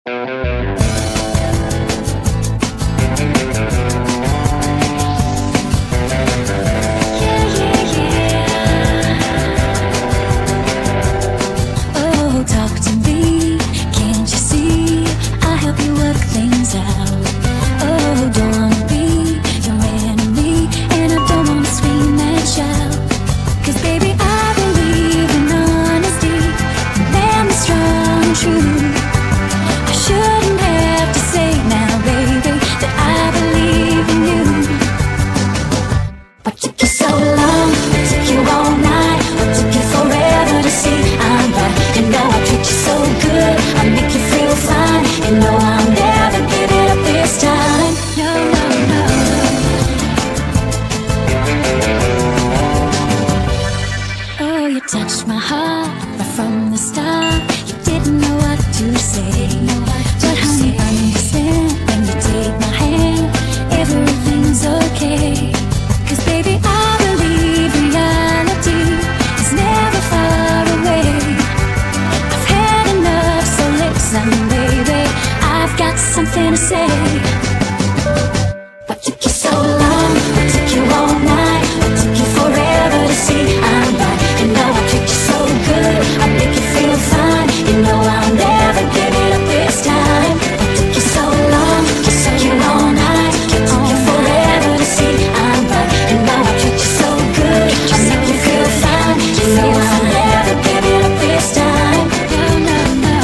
Oh, talk to me, can't you see? I'll help you work things out. Oh, don't wanna be your enemy, and I don't wanna scream and shout. 'Cause baby, I believe in honesty, and man is strong and true. I shouldn't have to say now, baby, that I believe in you. What took you so long? What took you all night? What took you forever to see I'm right? You know I treat you so good, I make you feel fine. You know I'll never give it up this time. No, no, no. Oh, you touched my heart right from the start. You didn't know what to say, but honey, understand when you take my hand, everything's okay. 'Cause baby, I believe reality is never far away. I've had enough, so listen, baby, I've got something to say. What took you so long? What took you all night? What took you forever to see I'm right? You know I treat you so good, I make you feel fine. You know I'll never give it up this time. What took you so long? What took you all night? What took you forever to see I'm right? You know I treat you so good, I make you feel fine. You know I'll never give it up this time. No, no, no.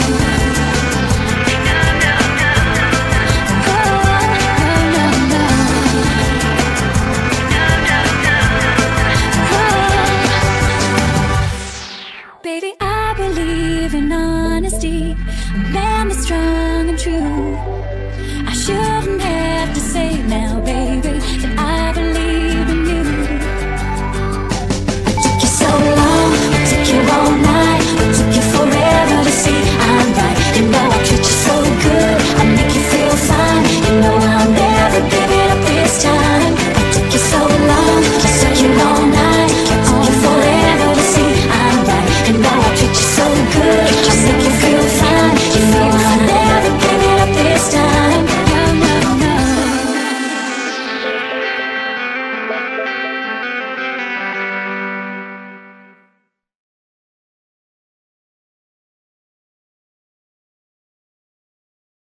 Baby, I believe in honesty, a man that's strong and true. I shouldn't have to say now,